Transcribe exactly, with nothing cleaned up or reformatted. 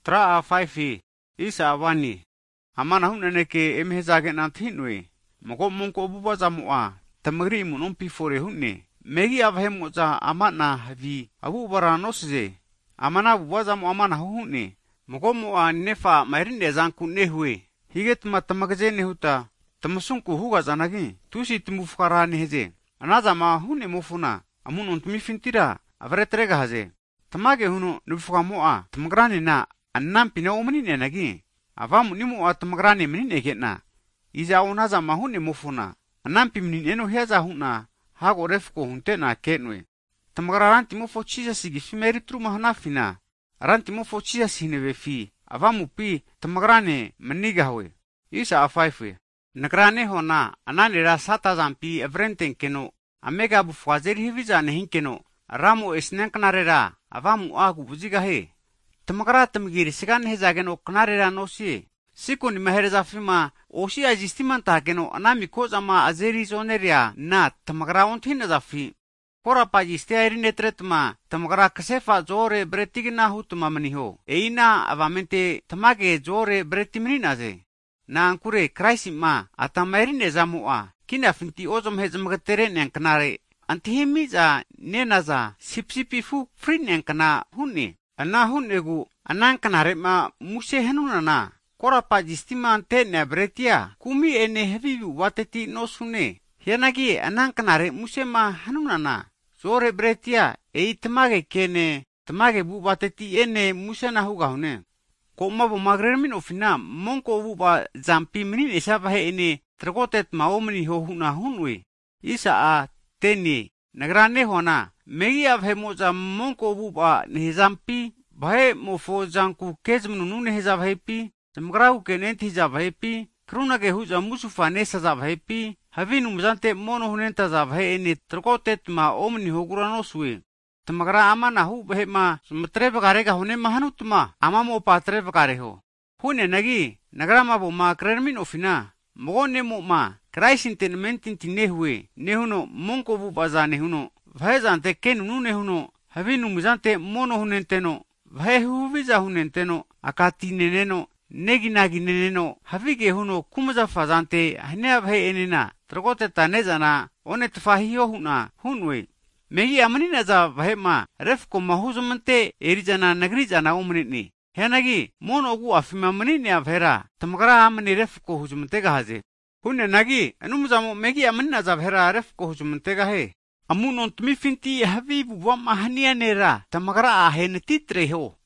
Tra a faifi, isa awani. Amana hunaneke emhezage na thinwe. Moko mongko buba zamua, tamagri munompi fore hunne. Megi avhemo za amana havi, abu baranosze. Amana buba zamu amana hunne. Moko moa nefa mairinde zanku nehwe. Higet matamagze nehuta. Tamasunku huga zanagi, tusi timufkara nehze. Anazama hunne mufuna, amun untmifintira, avretrega haze. Tamage huno nufuka moa, tamagrani na, annam pina omini nagi. Avamu nimu atamagrani menine getna. Iza unazama hunne mufuna, annam pimnin eno heza huna, hago refko huntena ketnwe. Tamagraranti mufo chisa sigi fimeri truma hanafina. Aranti mufo chisa sinewe fi, avamu pi tamagrani menigahwe. Isa afaife. Nagrane hona, anani rasata zampi evrenten keno, amega bufwazeri hiviza nehin keno, ramu esnenkanarera, avamu agu buzigahe. Tamagra tamgiri sigan hezageno kanarera nosi. Siku ni mahereza fima, oshi ajistiman tahakeno, anami kozama azeri zoneria na tamagra onthina zafi. Kora pajiste airin etretma, tamagra kasefa zore bretigina hutuma maniho. Eina avamente tamage zore bretimininaze. Na ankure kraisi ma atamairine zamua kina finti ozom hezmagatere nyankanare antihimi za nenaza sipsipi fu free nyankana hunni ana hunnegu anankanare ma muse henunana kora pajistima ante nebretia kumi ene hevivu wateti no sune hianagi anankanare muse ma henunana zore bretia ei tamage kene tamage bu wateti ene muse na huga hune ko mabu magremin ofina monko buba zampi minin isaba he ini tragotet maomni ho huna hunwe isa a teni nagrane hona megi av he moza monko buba ni zampi bahe mofo zanku kezmnu nune hezab hepi zamgrau kenen tizab hepi kruna ke huza musufa nesa zab hepi havinu mzante mono hunenta zab he ini tragotet maomni ho guranoswe Tamagra ama na hu behema sumatre bagare ga hone mahanutma ama mo patre bagare ho hune nagi nagra ma bo ma krermin ofina mo ne mo ma kraisin tenmentin tinehwe nehuno monko bu bazane huno vaizante kenunu nehuno havinu muzante mono hunenteno vahu viza hunenteno akati neneno negi nagi neneno havige huno kumza fazante hane bhe enina trogote tanezana one tfahio huna hunwe Megi amani naza vahema refko mahuzumante erijana nagrijana umnini. Henagi mono ogu afima manini avhera tamagra amani refko huzumante gahaze. Hunne nagi anumzamo megi amani naza vhera refko huzumante gahe. Amunon tumi finti havibu wam ahania nera tamagra ahene titre ho.